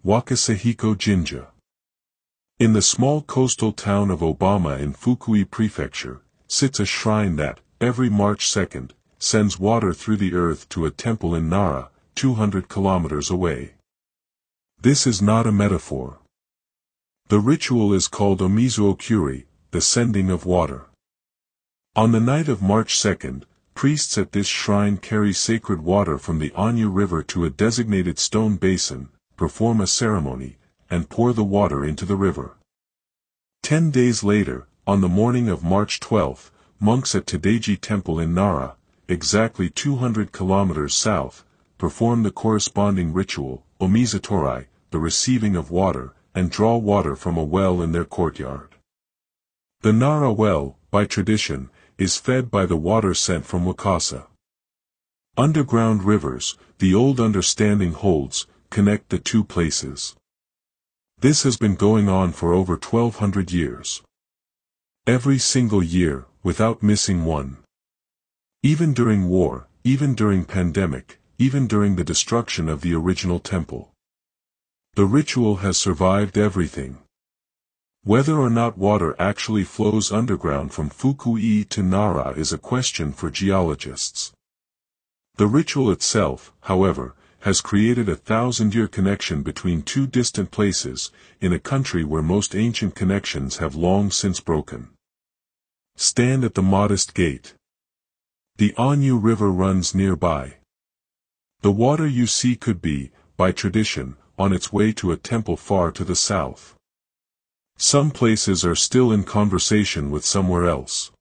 Wakasehiko Jinja. In the small coastal town of Obama in Fukui Prefecture, sits a shrine that, every March 2nd, sends water through the earth to a temple in Nara, 200 kilometers away. This is not a metaphor. The ritual is called Omizu Okuri, the sending of water. On the night of March 2nd, priests at this shrine carry sacred water from the Anyu River to a designated stone basin, perform a ceremony, and pour the water into the river. 10 days later, on the morning of March 12th, monks at Todaiji Temple in Nara, exactly 200 kilometers south, perform the corresponding ritual, Omizatorai, the receiving of water, and draw water from a well in their courtyard. The Nara well, by tradition, is fed by the water sent from Wakasa. Underground rivers, the old understanding holds, connect the two places. This has been going on for over 1200 years. Every single year, without missing one. Even during war, even during pandemic, even during the destruction of the original temple. The ritual has survived everything. Whether or not water actually flows underground from Fukui to Nara is a question for geologists. The ritual itself, however, has created a 1,000-year connection between two distant places, in a country where most ancient connections have long since broken. Stand at the modest gate. The Anyu River runs nearby. The water you see could be, by tradition, on its way to a temple far to the south. Some places are still in conversation with somewhere else.